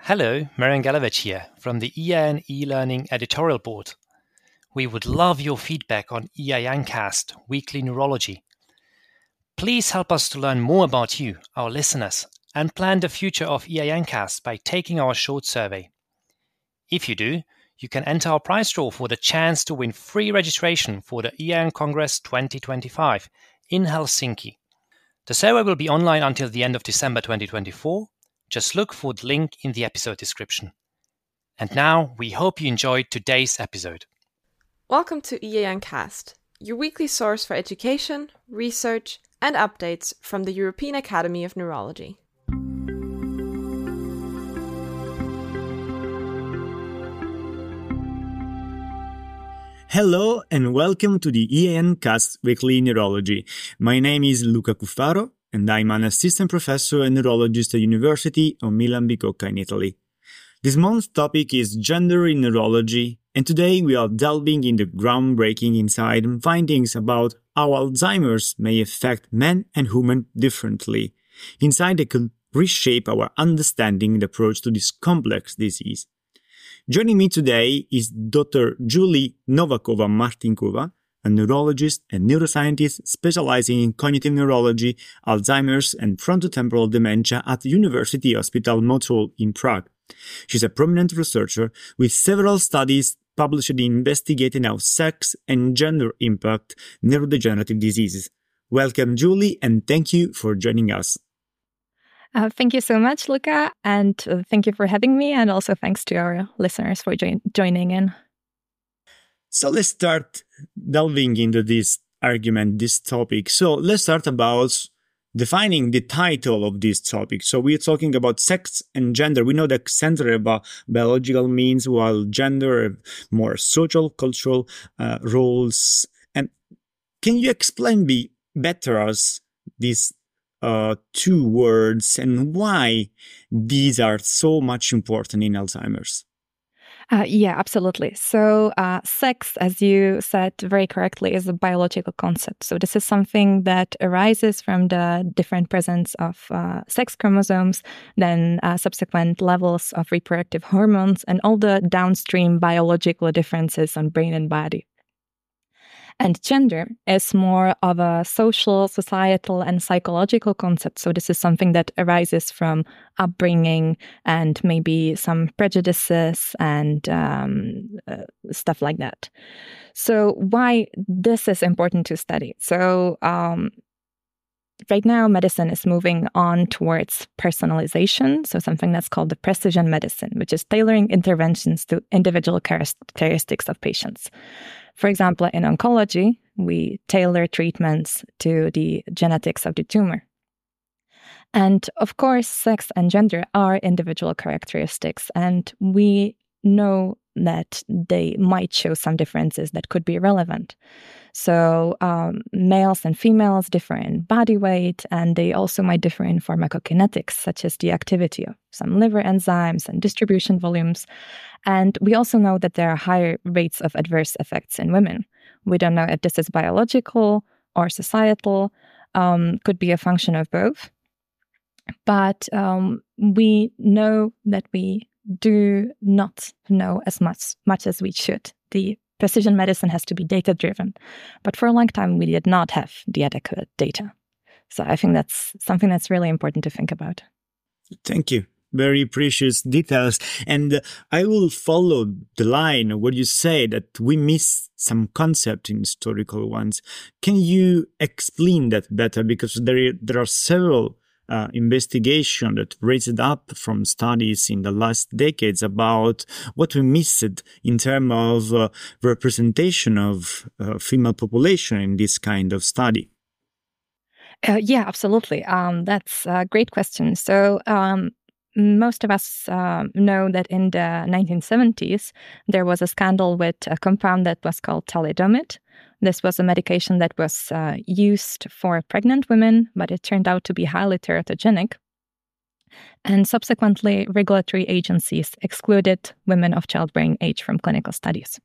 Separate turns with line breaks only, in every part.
Hello, Marian Galavich here from the EIN eLearning editorial board. We would love your feedback on EINcast Weekly Neurology. Please help us to learn more about you, our listeners, and plan the future of EINcast by taking our short survey. If you do, you can enter our prize draw for the chance to win free registration for the EIN Congress 2025 in Helsinki. The survey will be online until the end of December 2024. Just look for the link in the episode description. And now, we hope you enjoyed today's episode.
Welcome to EINcast, your weekly source for education, research, and updates from the European Academy of Neurology.
Hello and welcome to the EINcast Weekly Neurology. My name is Luca Cuffaro and I'm an assistant professor and neurologist at University of Milan Bicocca in Italy. This month's topic is gender in neurology, and today we are delving into groundbreaking insight and findings about how Alzheimer's may affect men and women differently, insight that could reshape our understanding and approach to this complex disease. Joining me today is Dr. Julie Novakova-Martinkova, a neurologist and neuroscientist specializing in cognitive neurology, Alzheimer's, and frontotemporal dementia at the University Hospital Motol in Prague. She's a prominent researcher with several studies published investigating how sex and gender impact neurodegenerative diseases. Welcome, Julie, and thank you for joining us.
Thank you so much, Luca, and thank you for having me, and also thanks to our listeners for joining in.
So let's start delving into this topic. So let's start about defining the title of this topic. So we're talking about sex and gender. We know that sex about biological means, while gender more social, cultural roles. And can you explain better us these two words and why these are so much important in Alzheimer's?
Yeah, absolutely. So sex, as you said very correctly, is a biological concept. So this is something that arises from the different presence of sex chromosomes, then subsequent levels of reproductive hormones, and all the downstream biological differences on brain and body. And gender is more of a social, societal, and psychological concept. So this is something that arises from upbringing and maybe some prejudices and stuff like that. So why this is important to study? So right now, medicine is moving on towards personalization, so something that's called the precision medicine, which is tailoring interventions to individual characteristics of patients. For example, in oncology, we tailor treatments to the genetics of the tumor. And of course, sex and gender are individual characteristics, and we know that they might show some differences that could be relevant. So males and females differ in body weight, and they also might differ in pharmacokinetics, such as the activity of some liver enzymes and distribution volumes. And we also know that there are higher rates of adverse effects in women. We don't know if this is biological or societal, could be a function of both. But we know that we do not know as much as we should. The precision medicine has to be data-driven. But for a long time, we did not have the adequate data. So I think that's something that's really important to think about.
Thank you. Very precious details. And I will follow the line of what you say that we miss some concept in historical ones. Can you explain that better? Because there are several investigation that raised up from studies in the last decades about what we missed in terms of representation of female population in this kind of study.
Yeah, absolutely. That's a great question. So most of us know that in the 1970s, there was a scandal with a compound that was called thalidomide. This was a medication that was used for pregnant women, but it turned out to be highly teratogenic. And subsequently, regulatory agencies excluded women of childbearing age from clinical studies.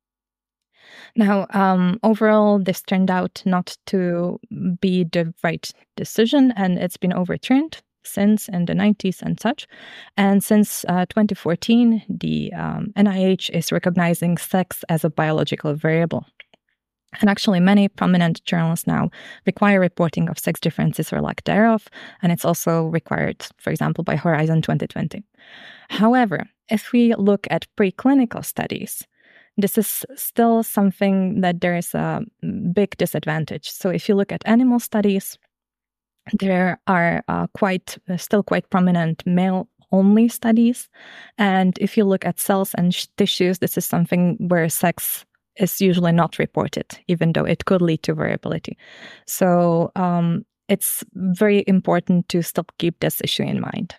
Now, overall, this turned out not to be the right decision, and it's been overturned. since in the 90s and such. And since 2014, the NIH is recognizing sex as a biological variable. And actually, many prominent journals now require reporting of sex differences or lack thereof, and it's also required, for example, by Horizon 2020. However, if we look at preclinical studies, this is still something that there is a big disadvantage. So if you look at animal studies, there are still quite prominent male-only studies. And if you look at cells and tissues, this is something where sex is usually not reported, even though it could lead to variability. So it's very important to still keep this issue in mind.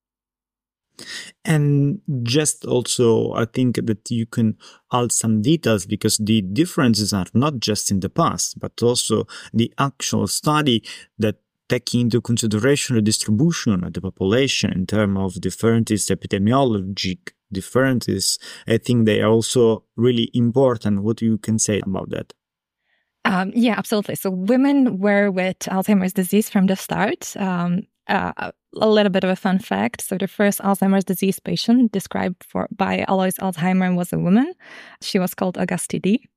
And just also, I think that you can add some details, because the differences are not just in the past, but also the actual study that take into consideration the distribution of the population in terms of differences, epidemiologic differences. I think they are also really important. What you can say about that?
Yeah, absolutely. So women were with Alzheimer's disease from the start. A little bit of a fun fact. So the first Alzheimer's disease patient described by Alois Alzheimer was a woman. She was called Auguste D.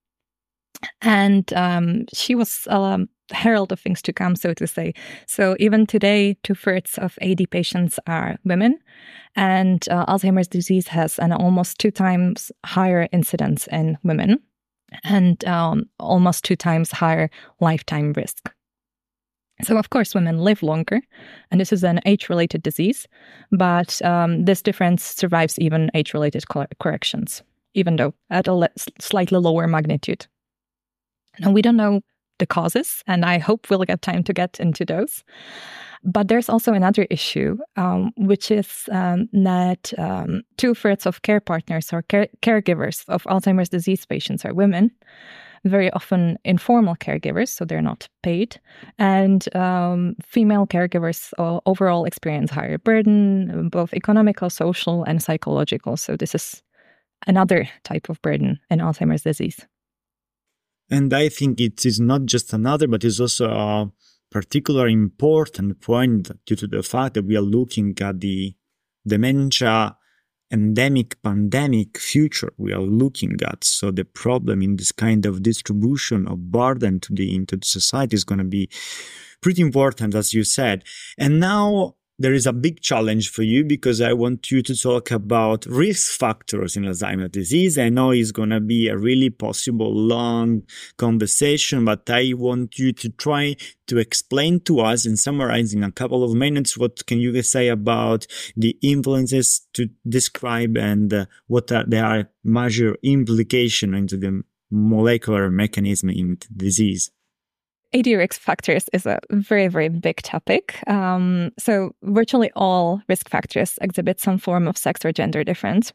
And she was herald of things to come, so to say. So even today, 2/3 of AD patients are women. And Alzheimer's disease has an almost 2 times higher incidence in women and almost 2 times higher lifetime risk. So, of course, women live longer, and this is an age-related disease, but this difference survives even age-related corrections, even though at a slightly lower magnitude. Now, we don't know the causes, and I hope we'll get time to get into those. But there's also another issue, which is that 2/3 of care partners or caregivers of Alzheimer's disease patients are women, very often informal caregivers, so they're not paid. And female caregivers overall experience higher burden, both economical, social, and psychological. So this is another type of burden in Alzheimer's disease.
And I think it is not just another, but it's also a particularly important point due to the fact that we are looking at the dementia endemic pandemic future we are looking at. So the problem in this kind of distribution of burden into the society is going to be pretty important, as you said. And now there is a big challenge for you, because I want you to talk about risk factors in Alzheimer's disease. I know it's going to be a really possible long conversation, but I want you to try to explain to us and summarize in a couple of minutes what can you say about the influences to describe and what are their major implications into the molecular mechanism in the disease.
AD risk factors is a very, very big topic. So virtually all risk factors exhibit some form of sex or gender difference.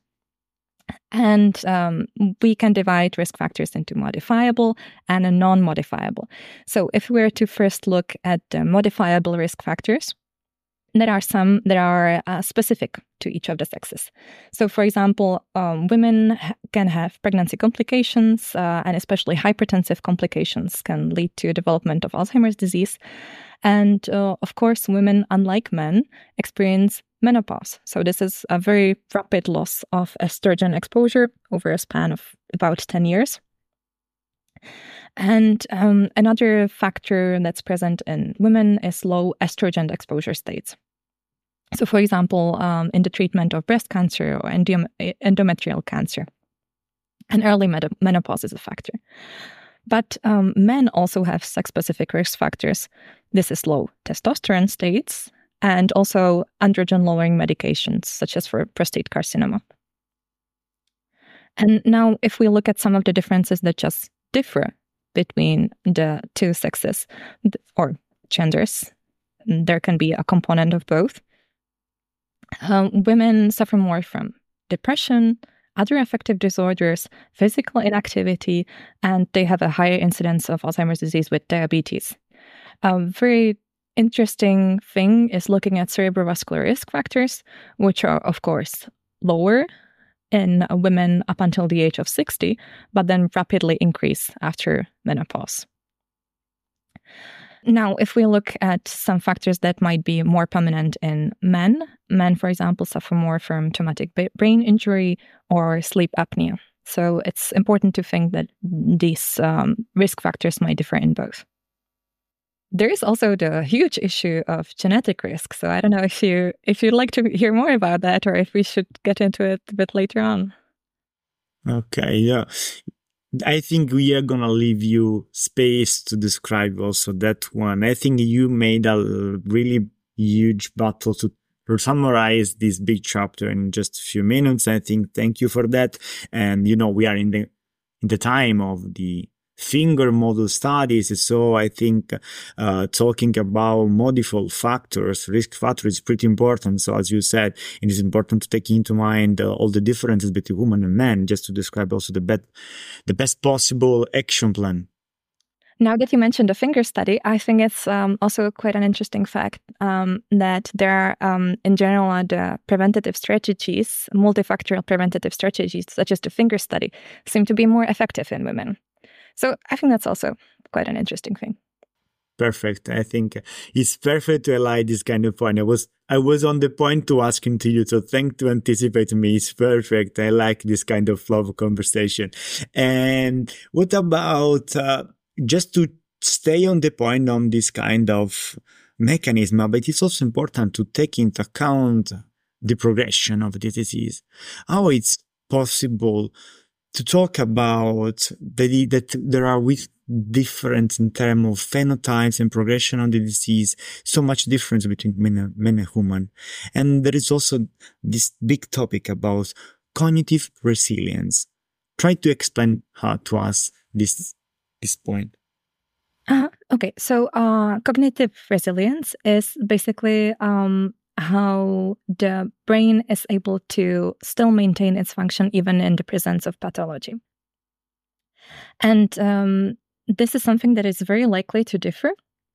And we can divide risk factors into modifiable and non-modifiable. So if we were to first look at the modifiable risk factors, there are some that are specific to each of the sexes. So, for example, women can have pregnancy complications, and especially hypertensive complications can lead to development of Alzheimer's disease. And, of course, women, unlike men, experience menopause. So this is a very rapid loss of estrogen exposure over a span of about 10 years. And another factor that's present in women is low estrogen exposure states. So, for example, in the treatment of breast cancer or endometrial cancer, and early menopause is a factor. But men also have sex-specific risk factors. This is low testosterone states and also androgen-lowering medications, such as for prostate carcinoma. And now, if we look at some of the differences that just differ between the two sexes or genders, there can be a component of both. Women suffer more from depression, other affective disorders, physical inactivity, and they have a higher incidence of Alzheimer's disease with diabetes. A very interesting thing is looking at cerebrovascular risk factors, which are, of course, lower in women up until the age of 60, but then rapidly increase after menopause. Now, if we look at some factors that might be more prominent in men, for example, suffer more from traumatic brain injury or sleep apnea. So it's important to think that these risk factors might differ in both. There is also the huge issue of genetic risk. So I don't know if you'd like to hear more about that, or if we should get into it a bit later on.
Okay, yeah. I think we are gonna leave you space to describe also that one. I think you made a really huge battle to summarize this big chapter in just a few minutes. I think thank you for that. And we are in the time of the finger model studies. So I think talking about modifiable factors, risk factors is pretty important. So as you said, it is important to take into mind all the differences between women and men, just to describe also the best possible action plan.
Now that you mentioned the finger study, I think it's also quite an interesting fact that there are, in general, the preventative strategies, multifactorial preventative strategies, such as the finger study, seem to be more effective in women. So I think that's also quite an interesting thing.
Perfect. I think it's perfect to highlight this kind of point. I was on the point to asking to you, so thank to anticipate me. It's perfect. I like this kind of flow of conversation. And what about just to stay on the point on this kind of mechanism, but it's also important to take into account the progression of the disease. How it's possible to talk about that there are with difference in terms of phenotypes and progression of the disease, so much difference between men and women. And there is also this big topic about cognitive resilience. Try to explain to us this point.
Okay, so cognitive resilience is basically how the brain is able to still maintain its function even in the presence of pathology. And this is something that is very likely to differ.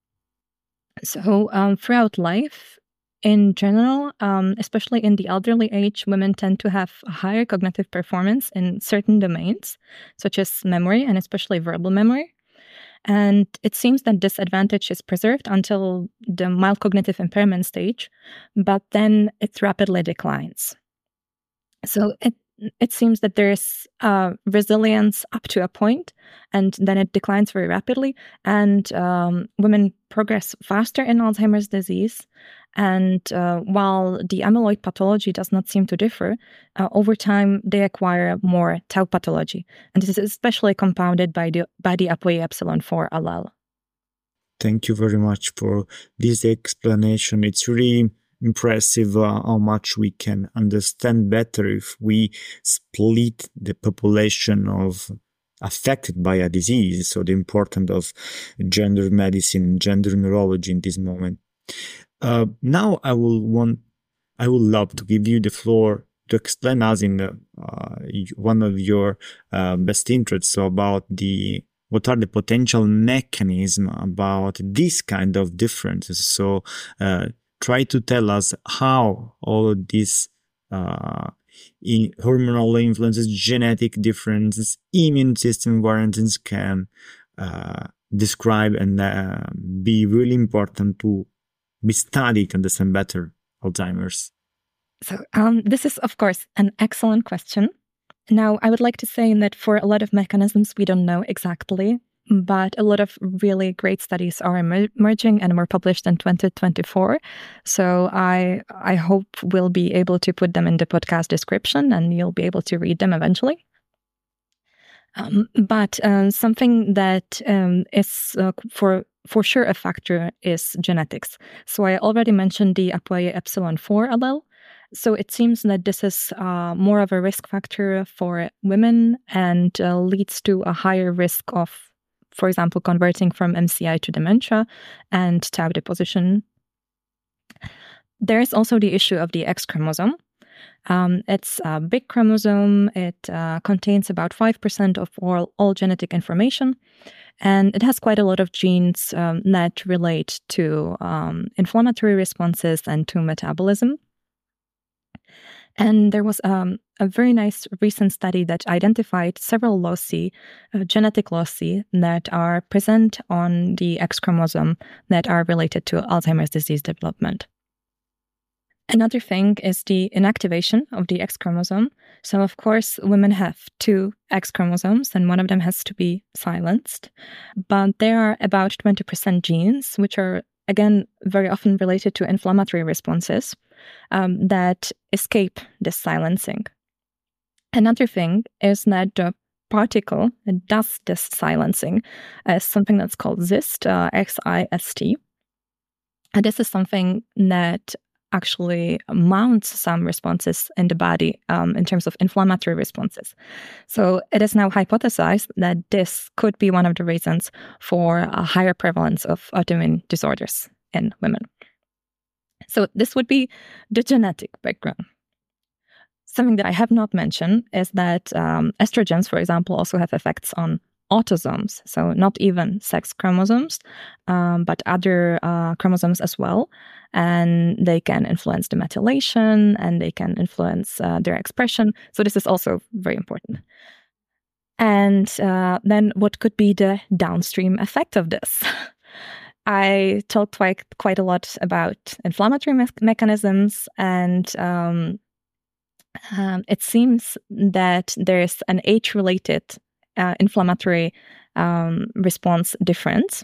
So throughout life, in general, especially in the elderly age, women tend to have a higher cognitive performance in certain domains, such as memory and especially verbal memory. And it seems that this advantage is preserved until the mild cognitive impairment stage, but then it rapidly declines. So it seems that there is resilience up to a point, and then it declines very rapidly. And women progress faster in Alzheimer's disease. And while the amyloid pathology does not seem to differ, over time they acquire more tau pathology. And this is especially compounded by the ApoE4 allele.
Thank you very much for this explanation. It's really impressive how much we can understand better if we split the population of affected by a disease. So the importance of gender medicine, gender neurology in this moment. Now I would love to give you the floor to explain us in one of your best interests, so about what are the potential mechanisms about this kind of differences. So try to tell us how all of these hormonal influences, genetic differences, immune system variances can describe and be really important to be studied to understand better Alzheimer's.
So this is, of course, an excellent question. Now, I would like to say that for a lot of mechanisms, we don't know exactly, but a lot of really great studies are emerging and were published in 2024. So I hope we'll be able to put them in the podcast description and you'll be able to read them eventually. But something that is for sure a factor is genetics. So I already mentioned the ApoE4 allele. So it seems that this is more of a risk factor for women and leads to a higher risk of, for example, converting from MCI to dementia and tau deposition. There is also the issue of the X chromosome. It's a big chromosome. It contains about 5% of all genetic information. And it has quite a lot of genes that relate to inflammatory responses and to metabolism. And there was a very nice recent study that identified several loci, genetic loci, that are present on the X chromosome that are related to Alzheimer's disease development. Another thing is the inactivation of the X chromosome. So, of course, women have 2 X chromosomes, and one of them has to be silenced. But there are about 20% genes, which are, again, very often related to inflammatory responses, that escape this silencing. Another thing is that the particle that does this silencing is something that's called XIST, X-I-S-T. And this is something that actually mounts some responses in the body in terms of inflammatory responses. So it is now hypothesized that this could be one of the reasons for a higher prevalence of autoimmune disorders in women. So this would be the genetic background. Something that I have not mentioned is that estrogens, for example, also have effects on autosomes. So not even sex chromosomes, but other chromosomes as well. And they can influence the methylation and they can influence their expression. So this is also very important. And then what could be the downstream effect of this? I talked quite a lot about inflammatory mechanisms, and it seems that there's an age-related inflammatory response difference.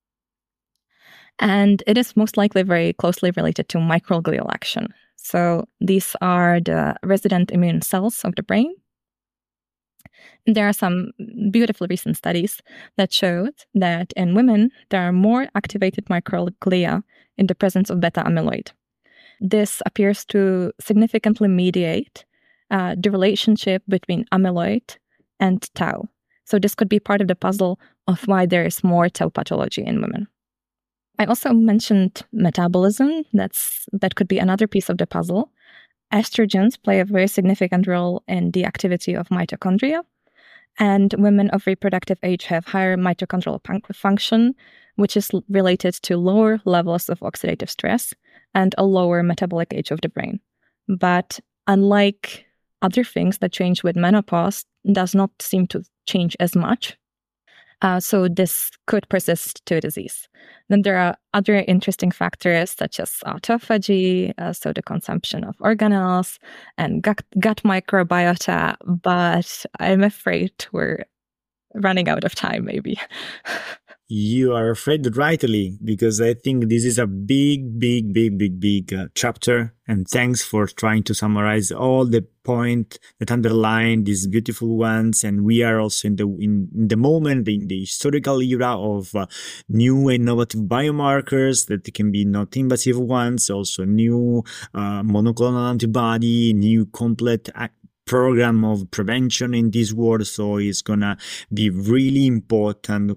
And it is most likely very closely related to microglial action. So these are the resident immune cells of the brain. There are some beautiful recent studies that showed that in women, there are more activated microglia in the presence of beta amyloid. This appears to significantly mediate the relationship between amyloid and tau. So this could be part of the puzzle of why there is more tau pathology in women. I also mentioned metabolism. That could be another piece of the puzzle. Estrogens play a very significant role in the activity of mitochondria. And women of reproductive age have higher mitochondrial function, which is related to lower levels of oxidative stress and a lower metabolic age of the brain. But unlike other things that change with menopause, does not seem to change as much. So this could persist to disease. Then there are other interesting factors such as autophagy, so the consumption of organelles and gut microbiota, but I'm afraid we're running out of time maybe.
You are afraid rightly, because I think this is a big chapter. And thanks for trying to summarize all the points that underline these beautiful ones. And we are also in the moment, in the historical era of new innovative biomarkers that can be not invasive ones, also new monoclonal antibody, new complete program of prevention in this world. So it's gonna be really important.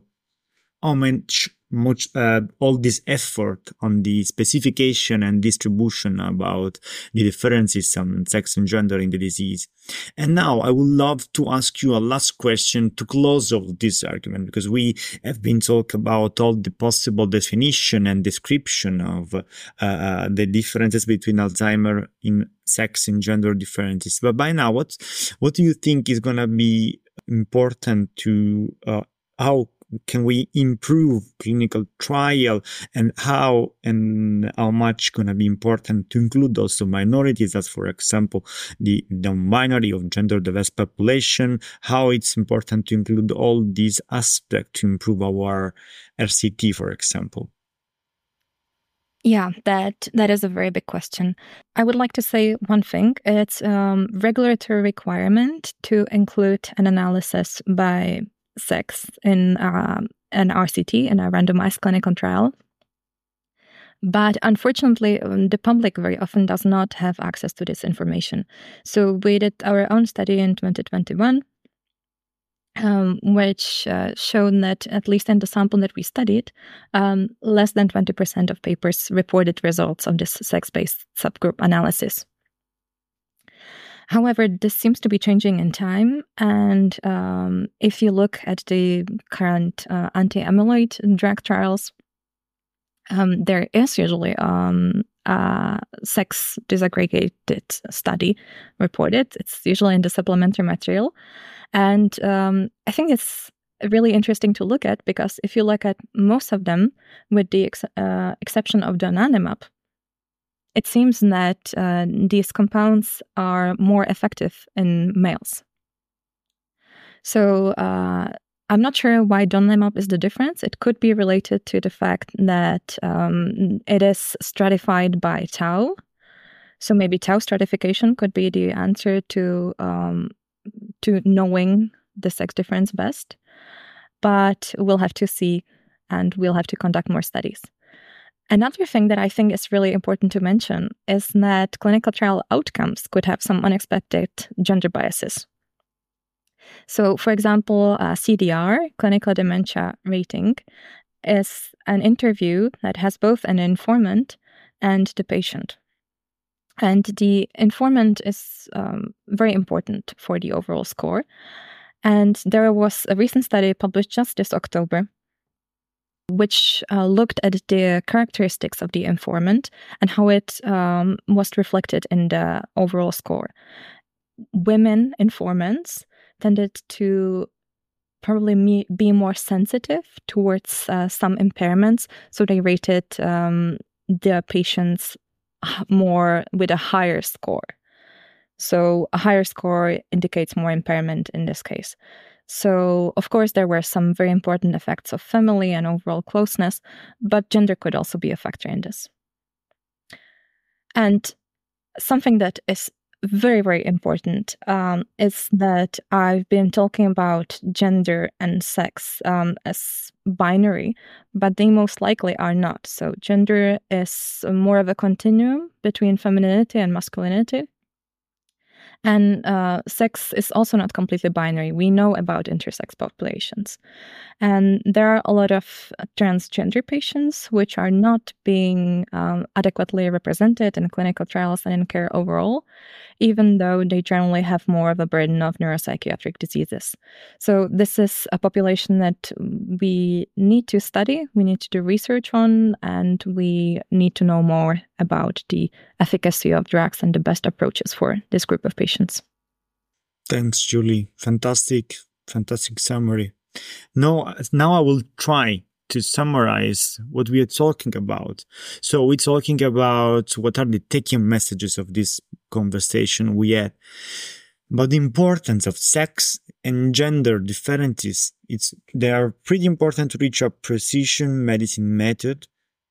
All this effort on the specification and distribution about the differences on sex and gender in the disease. And now I would love to ask you a last question to close off this argument, because we have been talking about all the possible definition and description of the differences between Alzheimer's in sex and gender differences. But by now, what do you think is going to be important to how can we improve clinical trial, and how much going to be important to include also minorities, as for example the non-binary of gender diverse population, how it's important to include all these aspects to improve our RCT, for example?
Yeah, that is a very big question. I would like to say one thing. It's regulatory requirement to include an analysis by sex in an RCT, in a randomized clinical trial. But unfortunately, the public very often does not have access to this information. So we did our own study in 2021, which showed that, at least in the sample that we studied, less than 20% of papers reported results of this sex-based subgroup analysis. However, this seems to be changing in time, and if you look at the current anti-amyloid drug trials, there is usually sex disaggregated study reported. It's usually in the supplementary material. And I think it's really interesting to look at, because if you look at most of them, with the exception of donanemab, it seems that these compounds are more effective in males. So I'm not sure why donanemab is the difference. It could be related to the fact that it is stratified by tau. So maybe tau stratification could be the answer to knowing the sex difference best. But we'll have to see, and we'll have to conduct more studies. Another thing that I think is really important to mention is that clinical trial outcomes could have some unexpected gender biases. So, for example, CDR, clinical dementia rating, is an interview that has both an informant and the patient. And the informant is very important for the overall score. And there was a recent study published just this October, which looked at the characteristics of the informant and how it was reflected in the overall score. Women informants tended to probably be more sensitive towards some impairments, so they rated the patients more with a higher score. So a higher score indicates more impairment in this case. So, of course, there were some very important effects of family and overall closeness, but gender could also be a factor in this. And something that is very, very important is that I've been talking about gender and sex as binary, but they most likely are not. So gender is more of a continuum between femininity and masculinity. And sex is also not completely binary. We know about intersex populations. And there are a lot of transgender patients which are not being adequately represented in clinical trials and in care overall, even though they generally have more of a burden of neuropsychiatric diseases. So this is a population that we need to study, we need to do research on, and we need to know more about the efficacy of drugs and the best approaches for this group of patients.
Thanks, Julie. Fantastic summary. Now I will try to summarize what we are talking about. So we're talking about what are the take-home messages of this conversation we had. About the importance of sex and gender differences. They are pretty important to reach a precision medicine method.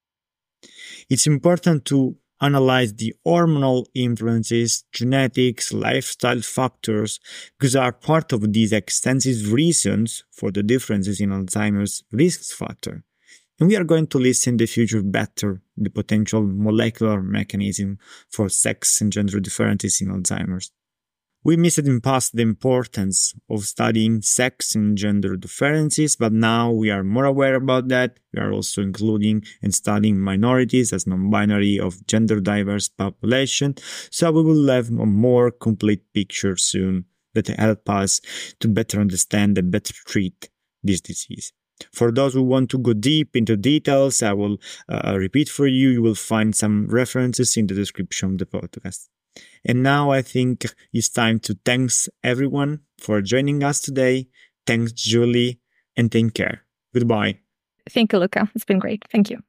It's important to analyze the hormonal influences, genetics, lifestyle factors, because are part of these extensive reasons for the differences in Alzheimer's risk factor. And we are going to listen in the future better the potential molecular mechanism for sex and gender differences in Alzheimer's. We missed in past the importance of studying sex and gender differences, but now we are more aware about that. We are also including and studying minorities as non-binary of gender diverse population, so we will have a more complete picture soon that help us to better understand and better treat this disease. For those who want to go deep into details, I will repeat for you. You will find some references in the description of the podcast. And now I think it's time to thanks everyone for joining us today. Thanks, Julie, and take care. Goodbye.
Thank you, Luca. It's been great. Thank you.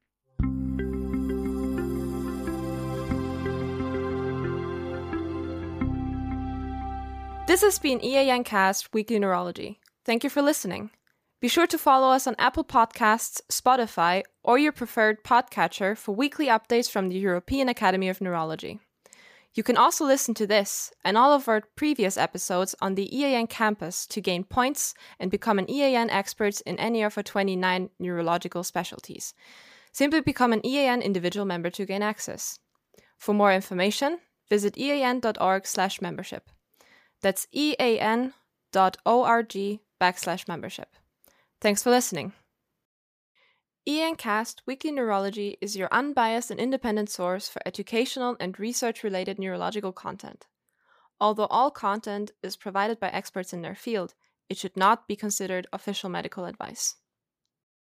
This has been EAN Cast Weekly Neurology. Thank you for listening. Be sure to follow us on Apple Podcasts, Spotify, or your preferred podcatcher for weekly updates from the European Academy of Neurology. You can also listen to this and all of our previous episodes on the EAN campus to gain points and become an EAN expert in any of our 29 neurological specialties. Simply become an EAN individual member to gain access. For more information, visit ean.org/membership. That's ean.org/membership. Thanks for listening. EAN Cast Weekly Neurology is your unbiased and independent source for educational and research-related neurological content. Although all content is provided by experts in their field, it should not be considered official medical advice.